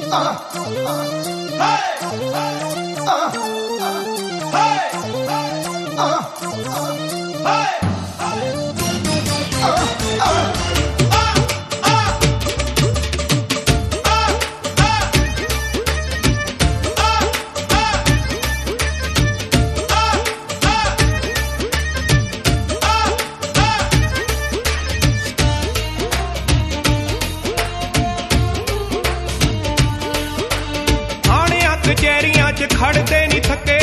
कचहरियां च खड़दे नी थके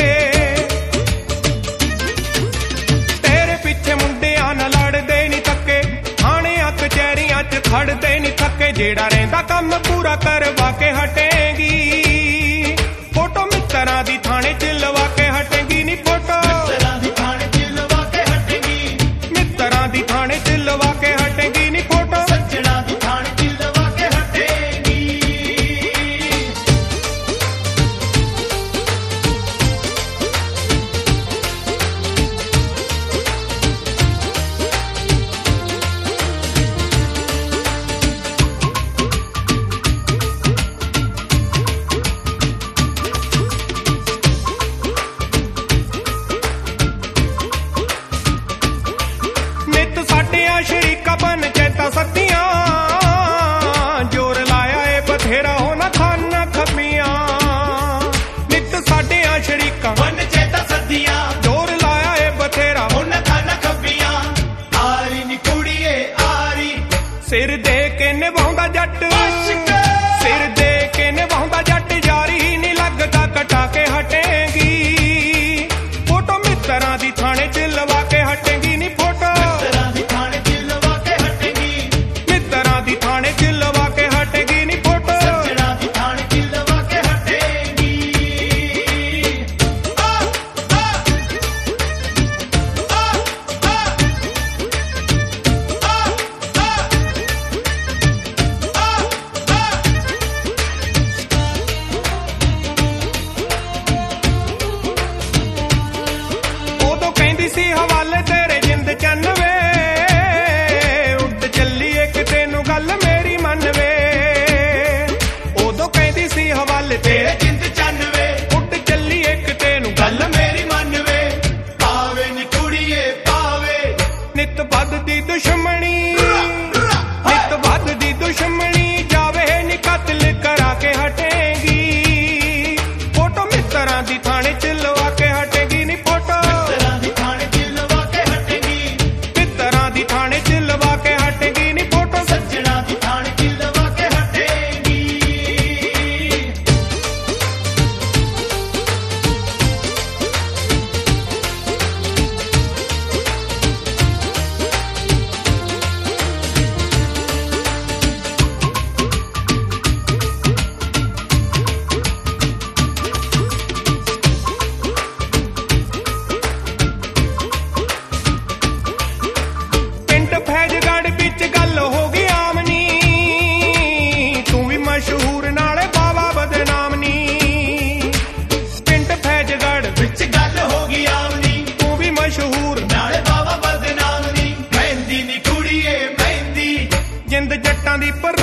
तेरे पिछे मुंडियां ना लड़दे नी थके थाणियां कचहरियां च खड़दे नी थके जेड़ा रहिंदा कम पूरा करवा के हटेगी फोटो मित्तरां दी थाणे च लवा के हटेगी नी फोटो मित्तरां दी थाणे च लवा के हटेगी मित्तरां दी थाणे च लवा के हटेगी नी फोटो सज्जणा दी थाणे च लवा के हटेगी। शरीका पंचायतां सदियां जोर लाया ए बथेरा होना खाना खपियां नित साडियां शरीका पंचायतां सदियां जोर लाया ए बथेरा होना खाना खपियां आरी नी कुड़िए आरी सिर दे के निभाउंदा जट सिर दे के निभाउंदा जट यारी नी लगदा कटा के हटेगी फोटो मित्तरां दी थाणे च लवा के हटेगी नी फोटो थाने च लवा के हटेगी नी फोटो सज्जणा दी थाने च लवा के हटेगी। उदों कहंदी सी हवाले तेरे जिंद चन्नवे उड़ चली एक तेनू गल मेरी मनवे उदों कहंदी सी हवाले तेरे जिंद चन्नवे उड़ चली एक तेनू गल मेरी मनवे पावे नी कुड़िए पावे नित बददी दुश्मनी नित बददी दुश्मनी जावे नी कत्ल करा के हटेगी फोटो मित्तरां दी थाणे च लवा के हटेगी नी फोटो मित्तरां दी थाणे च लवा के हटेगी मित्तरां दी थाणे च लवा के हटेगी नी फोटो सज्जणा दी थाणे च लवा के हटेगी। पिंड फैजगढ़ बिच गल हो गई आमनी तू भी मशहूर नाले बाबा बदनामनी पिंड फैजगढ़ बिच गल हो गई आमनी तू भी मशहूर नाले बाबा बदनामनी मेहंदी नी कुड़िए मेहंदी जिंद जट्टां दी पर